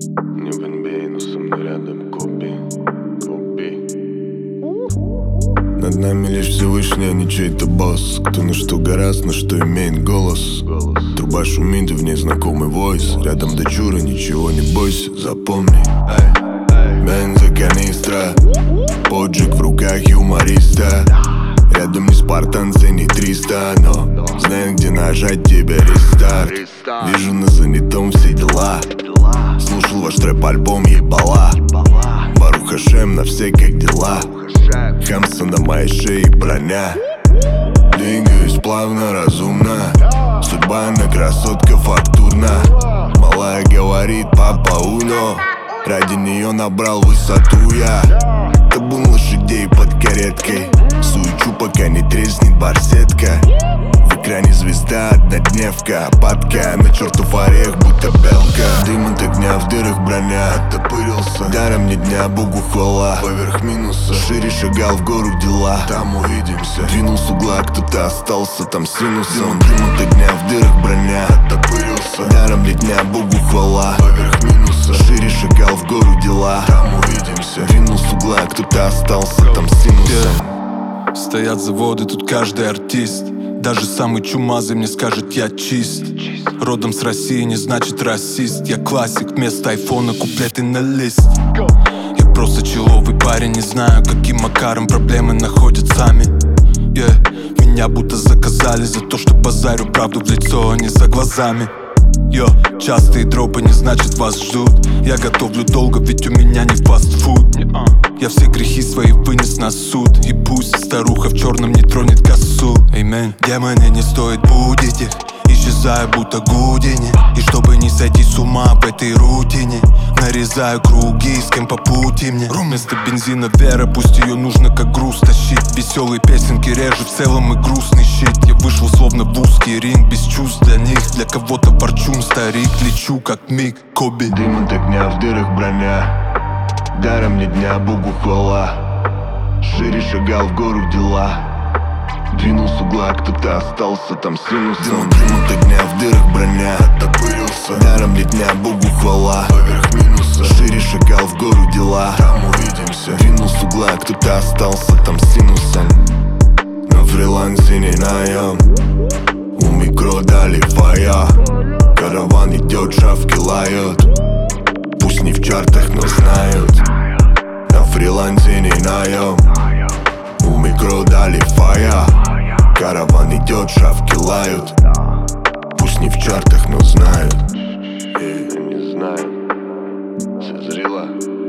Не в NBA, но со мной рядом Коби. Над нами лишь Всевышний, а не чей-то босс. Кто на что гораст, на что имеет голос. Труба шумит, и в ней знакомый войс. Рядом дочура, ничего не бойся, запомни. Бензоканистра, поджиг в руках юмориста. Рядом не спартанцы, не 300, но знаю, где нажать тебе рестарт. Вижу на занятом все дела. Слушал ваш трэп-альбом, ебала. Барух Хашем, на все как дела. Хамса на моей шее броня. Двигаюсь плавно, разумно. Судьба на красотка фактурна. Малая говорит папа уно. Ради нее набрал высоту я. Табун лошадей под кареткой. Суечу, пока не треснет барсетка. В экране звезда, однодневка. Падка на чертов орех, будто белка. Дым от огня, в дырах броня. Оттопырился, даром не дня, Богу хвала. Поверх минуса, шире шагал в гору дела. Там увидимся. Двинул с угла, кто-то остался там синусом. Дым от огня, в дырах броня. Оттопырился, даром не дня, Богу хвала. Поверх минуса, шире шагал в гору дела. Там увидимся. Двинул с угла, кто-то остался там синусом. Стоят заводы, тут каждый артист. Даже самый чумазый мне скажет, я чист. Родом с России не значит расист. Я классик, вместо айфона куплеты на лист. Я просто человый парень, не знаю, каким макаром проблемы находят сами. Меня будто заказали за то, что базарю правду в лицо, а не за глазами. Частые дропы не значит вас ждут. Я готовлю долго, ведь у меня не фастфуд. Я все грехи свои вынес на суд. И пусть старуха в черном не тронет косу. Эймен. Демоны, не стоит будить их. Исчезаю, будто Гудини. И чтобы не сойти с ума в этой рутине, нарезаю круги, с кем по пути мне. Вместо бензина вера, пусть ее нужно как груз тащить. Веселые песенки режут в целом и грустный щит. Я вышел словно в узкий ринг, без чувств для них. Для кого-то ворчун, старик, лечу как миг Коби. Дым от огня, в дырах броня. Даром не дня, Богу хвала. Шире шагал в гору дела. Двинул с угла, кто-то остался там синусом. Дым от огня, в дырах броня. Оттопырился, даром не дня, Богу хвала. Поверх минуса, шире шагал в гору дела. Там увидимся. Двинул с угла, кто-то остался там синусом. На фрилансе не наем. У микро дали фая. Караван идет, шавки лают. Пусть не в чартах, но знают. На фрилансе не наем. У микро дали фая. Караван идет, шавки лают. Пусть не в чартах, но знают. Не знаю, созрела.